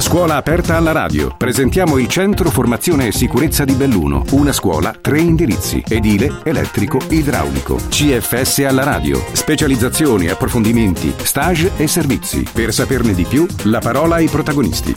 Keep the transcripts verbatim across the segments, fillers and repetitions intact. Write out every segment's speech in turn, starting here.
Scuola aperta alla radio. Presentiamo il Centro Formazione e Sicurezza di Belluno. Una scuola, tre indirizzi: edile, elettrico, idraulico. C F S alla radio. Specializzazioni, approfondimenti, stage e servizi. Per saperne di più, la parola ai protagonisti.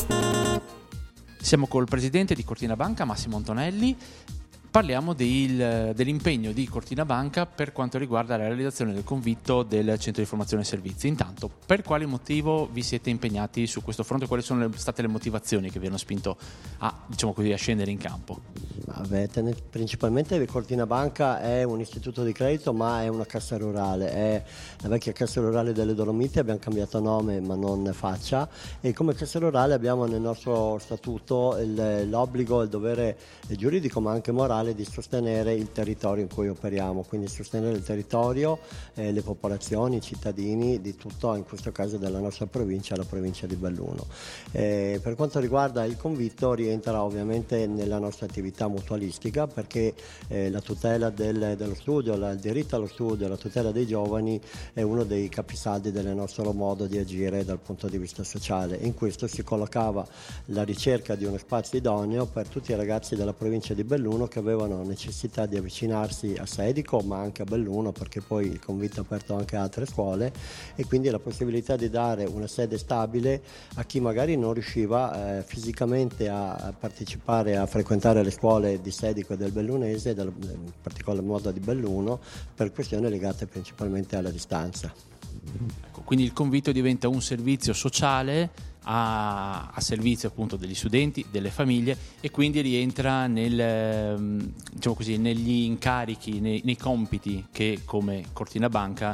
Siamo col presidente di Cortina Banca, Massimo Antonelli. Parliamo del, dell'impegno di Cortina Banca per quanto riguarda la realizzazione del convitto del Centro di Formazione e Servizi. Intanto, per quale motivo vi siete impegnati su questo fronte? Quali sono le, state le motivazioni che vi hanno spinto a, diciamo così, a scendere in campo? Vabbè, principalmente Cortina Banca è un istituto di credito, ma è una cassa rurale, è la vecchia cassa rurale delle Dolomiti. Abbiamo cambiato nome ma non faccia, e come cassa rurale abbiamo nel nostro statuto il, l'obbligo, il dovere giuridico ma anche morale di sostenere il territorio in cui operiamo, quindi sostenere il territorio, eh, le popolazioni, i cittadini di tutto, in questo caso della nostra provincia, la provincia di Belluno. Eh, per quanto riguarda il convitto, rientra ovviamente nella nostra attività mutualistica, perché eh, la tutela del, dello studio, la, il diritto allo studio, la tutela dei giovani è uno dei capisaldi del nostro modo di agire dal punto di vista sociale. In questo si collocava la ricerca di uno spazio idoneo per tutti i ragazzi della provincia di Belluno che avevano necessità di avvicinarsi a Sedico ma anche a Belluno, perché poi il convitto ha aperto anche altre scuole, e quindi la possibilità di dare una sede stabile a chi magari non riusciva eh, fisicamente a, a partecipare, a frequentare le scuole di Sedico e del Bellunese, del, in particolar modo di Belluno, per questioni legate principalmente alla distanza. Ecco, quindi il convitto diventa un servizio sociale A, a servizio appunto degli studenti, delle famiglie, e quindi rientra nel, diciamo così, negli incarichi, nei, nei compiti che come Cortina Banca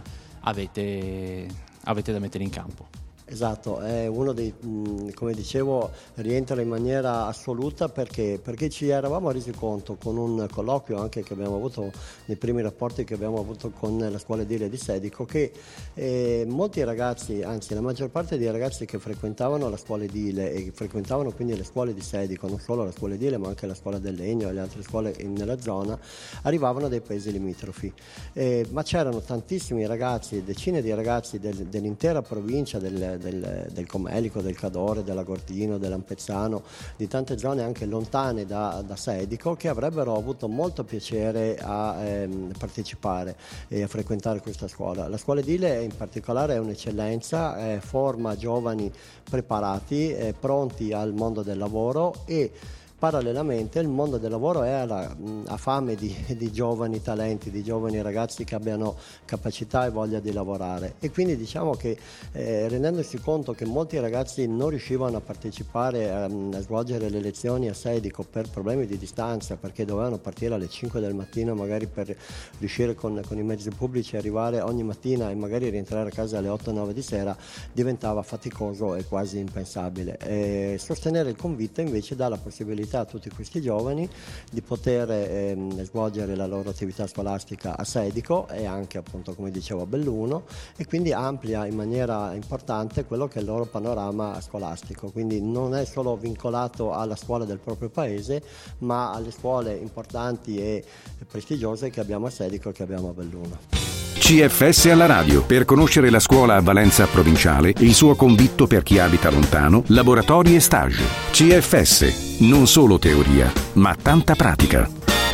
avete, avete da mettere in campo. Esatto, è uno dei, come dicevo, rientra in maniera assoluta perché, perché ci eravamo resi conto con un colloquio anche che abbiamo avuto nei primi rapporti che abbiamo avuto con la scuola edile di Sedico, che eh, molti ragazzi, anzi la maggior parte dei ragazzi che frequentavano la scuola edile e frequentavano quindi le scuole di Sedico, non solo la scuola edile ma anche la scuola del Legno e le altre scuole in, nella zona, arrivavano dai paesi limitrofi, eh, ma c'erano tantissimi ragazzi, decine di ragazzi del, dell'intera provincia del Del, del Comelico, del Cadore, dell'Agordino, dell'Ampezzano, di tante zone anche lontane da, da Sedico, che avrebbero avuto molto piacere a ehm, partecipare e a frequentare questa scuola. La scuola edile in particolare è un'eccellenza, eh, forma giovani preparati, eh, pronti al mondo del lavoro, e parallelamente il mondo del lavoro è alla, ha fame di, di giovani talenti, di giovani ragazzi che abbiano capacità e voglia di lavorare, e quindi diciamo che eh, rendendosi conto che molti ragazzi non riuscivano a partecipare a, a svolgere le lezioni a Sedico per problemi di distanza, perché dovevano partire alle cinque del mattino magari per riuscire con, con i mezzi pubblici a arrivare ogni mattina e magari rientrare a casa alle otto nove di sera, diventava faticoso e quasi impensabile. E sostenere il convitto invece dà la possibilità a tutti questi giovani di poter ehm, svolgere la loro attività scolastica a Sedico e anche, appunto, come dicevo, a Belluno, e quindi amplia in maniera importante quello che è il loro panorama scolastico, quindi non è solo vincolato alla scuola del proprio paese ma alle scuole importanti e prestigiose che abbiamo a Sedico e che abbiamo a Belluno. C F S alla radio, per conoscere la scuola a valenza provinciale, il suo convitto per chi abita lontano, laboratori e stage. C F S, non solo teoria, ma tanta pratica.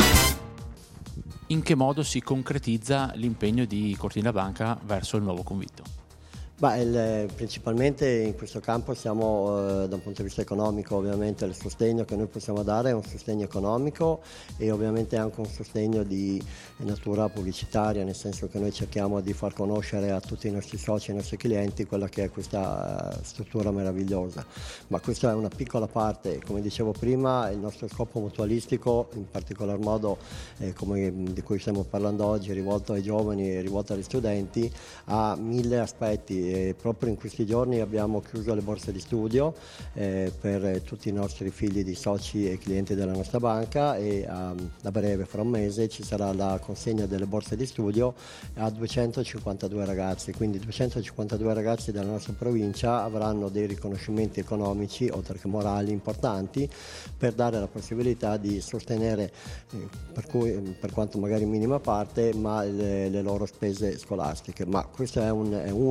In che modo si concretizza l'impegno di Cortina Banca verso il nuovo convitto? Beh, il, principalmente in questo campo siamo eh, da un punto di vista economico, ovviamente il sostegno che noi possiamo dare è un sostegno economico e ovviamente anche un sostegno di natura pubblicitaria, nel senso che noi cerchiamo di far conoscere a tutti i nostri soci, ai nostri clienti, quella che è questa uh, struttura meravigliosa. Ma questa è una piccola parte, come dicevo prima, il nostro scopo mutualistico, in particolar modo eh, come di cui stiamo parlando oggi, rivolto ai giovani e rivolto agli studenti, ha mille aspetti. E proprio in questi giorni abbiamo chiuso le borse di studio eh, per tutti i nostri figli di soci e clienti della nostra banca, e a, a breve, fra un mese, ci sarà la consegna delle borse di studio a duecentocinquantadue ragazzi, quindi duecentocinquantadue ragazzi della nostra provincia avranno dei riconoscimenti economici oltre che morali importanti per dare la possibilità di sostenere eh, per, cui, per quanto magari minima parte ma le, le loro spese scolastiche. Ma questo è, un, è uno, poi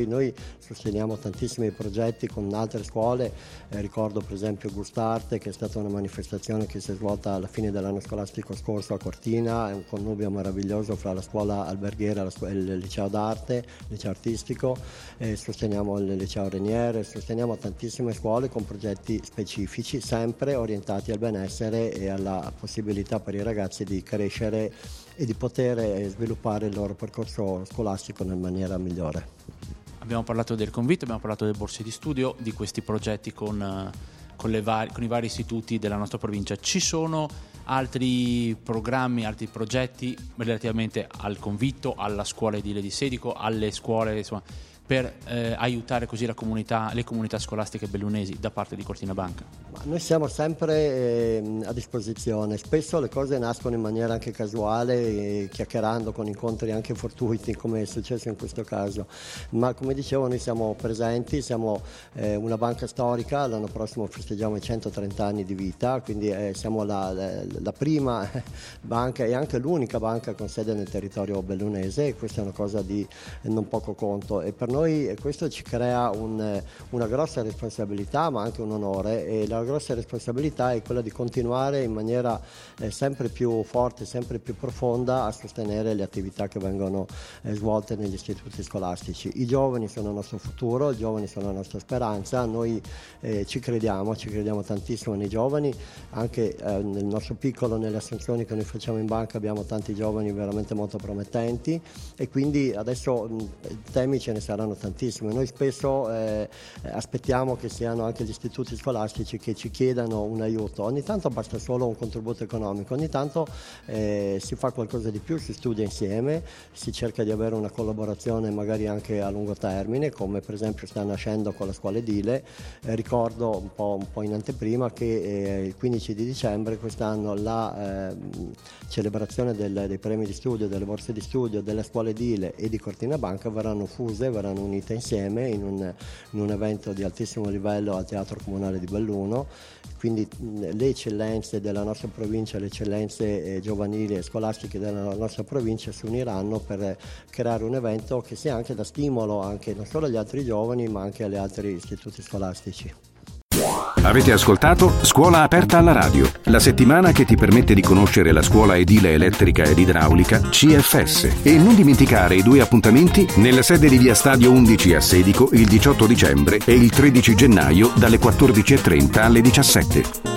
Poi noi sosteniamo tantissimi progetti con altre scuole, eh, ricordo per esempio Gustarte, che è stata una manifestazione che si è svolta alla fine dell'anno scolastico scorso a Cortina, è un connubio meraviglioso fra la scuola alberghiera e il liceo d'arte, il liceo artistico, eh, sosteniamo il liceo Reniere, sosteniamo tantissime scuole con progetti specifici, sempre orientati al benessere e alla possibilità per i ragazzi di crescere e di poter sviluppare il loro percorso scolastico in maniera migliore. Abbiamo parlato del convitto, abbiamo parlato delle borse di studio, di questi progetti con, con, le vari, con i vari istituti della nostra provincia. Ci sono altri programmi, altri progetti relativamente al convitto, alla scuola edile di Sedico, alle scuole, insomma, per eh, aiutare così la comunità, le comunità scolastiche bellunesi da parte di Cortina Banca? Ma noi siamo sempre eh, a disposizione, spesso le cose nascono in maniera anche casuale, eh, chiacchierando con incontri anche fortuiti come è successo in questo caso, ma come dicevo noi siamo presenti, siamo eh, una banca storica, l'anno prossimo festeggiamo i centotrenta anni di vita, quindi eh, siamo la, la, la prima banca e anche l'unica banca con sede nel territorio bellunese, e questa è una cosa di non poco conto, e per noi questo ci crea un, una grossa responsabilità ma anche un onore, e la grossa responsabilità è quella di continuare in maniera eh, sempre più forte, sempre più profonda a sostenere le attività che vengono eh, svolte negli istituti scolastici. I giovani sono il nostro futuro, i giovani sono la nostra speranza, noi eh, ci crediamo, ci crediamo tantissimo nei giovani, anche eh, nel nostro piccolo, nelle assunzioni che noi facciamo in banca abbiamo tanti giovani veramente molto promettenti, e quindi adesso mh, temi ce ne saranno tantissime. Noi spesso eh, aspettiamo che siano anche gli istituti scolastici che ci chiedano un aiuto, ogni tanto basta solo un contributo economico, ogni tanto eh, si fa qualcosa di più, si studia insieme, si cerca di avere una collaborazione magari anche a lungo termine, come per esempio sta nascendo con la scuola edile. Eh, ricordo un po', un po' in anteprima che eh, il quindici di dicembre quest'anno la eh, celebrazione del, dei premi di studio, delle borse di studio della scuola edile e di Cortina Banca verranno fuse, verranno unite insieme in un, in un evento di altissimo livello al Teatro Comunale di Belluno, quindi le eccellenze della nostra provincia, le eccellenze eh, giovanili e scolastiche della nostra provincia si uniranno per creare un evento che sia anche da stimolo anche non solo agli altri giovani ma anche agli altri istituti scolastici. Avete ascoltato Scuola Aperta alla Radio, la settimana che ti permette di conoscere la scuola edile elettrica ed idraulica C F S. E non dimenticare i due appuntamenti nella sede di via Stadio undici a Sedico il diciotto dicembre e il tredici gennaio dalle quattordici e trenta alle diciassette.